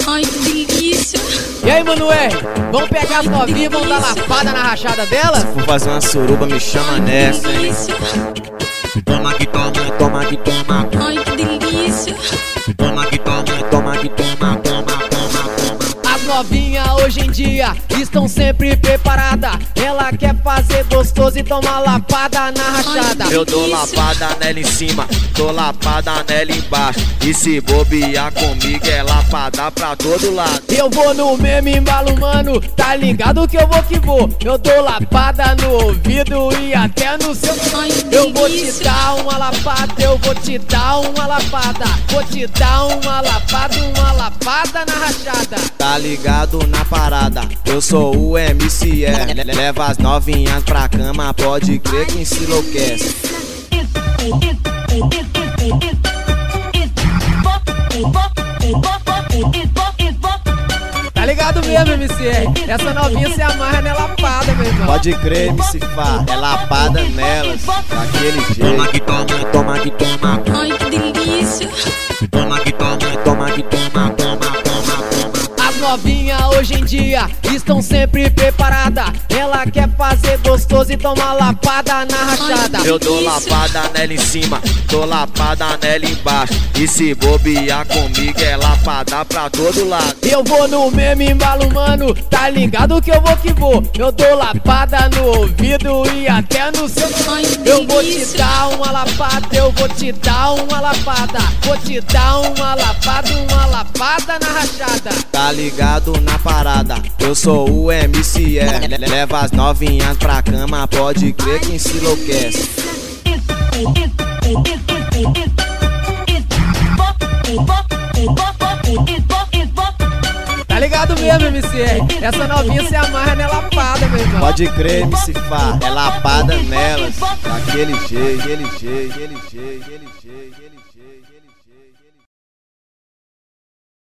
Ai, que delícia. E aí, Manoel, vamos pegar as novinhas e vamos dar lapada na rachada dela? Vou fazer uma suruba, me chama nessa, hein? Delícia. Toma que toma, toma que toma. Ai, que delícia. Toma que toma, toma que toma, toma. As novinhas hoje em dia estão sempre preparadas. Ela quer fazer gostoso e tomar lapada na rachada. Eu dou lapada nela em cima, dou lapada nela embaixo. E se bobear comigo é lapada pra todo lado. Eu vou no mesmo embalo, mano, tá ligado que eu vou que vou. Eu dou lapada no ouvido e até no seu. Ai, que Eu vou te delícia. dar uma lapada, eu vou te dar uma lapada. Vou te dar uma lapada na rachada. Tá ligado na parada, eu sou o MCR. Leva as novinhas pra cama, pode crer que se enlouquece. Tá ligado mesmo, MCR? Essa novinha se amarra na lapada, meu irmão. Pode crer, MC Fá, é lapada nelas, daquele jeito. Toma que toma, toma que toma. Ai, que delícia. Toma que toma, toma que toma, toma. As novinhas hoje em dia estão sempre preparadas. Ela quer fazer gostoso e tomar lapada na rachada. Eu dou lapada nela em cima, dou lapada nela embaixo. E se bobear comigo é lapada pra todo lado. Eu vou no mesmo embalo, mano, tá ligado que eu vou que vou. Eu dou lapada no ouvido e até no seu. Ai, que Eu vou te delícia. dar uma lapada, eu vou te dar uma lapada. Vou te dar uma lapada na rachada. Tá ligado na parada, eu sou o MCR. Leva as novinhas pra cama, pode crer que se enlouquece. Tá ligado mesmo, MCR? Essa novinha se amarra na lapada, meu irmão. Pode crer, MC Fá, é lapada nelas, daquele jeito, aquele jeito, aquele jeito, aquele jeito.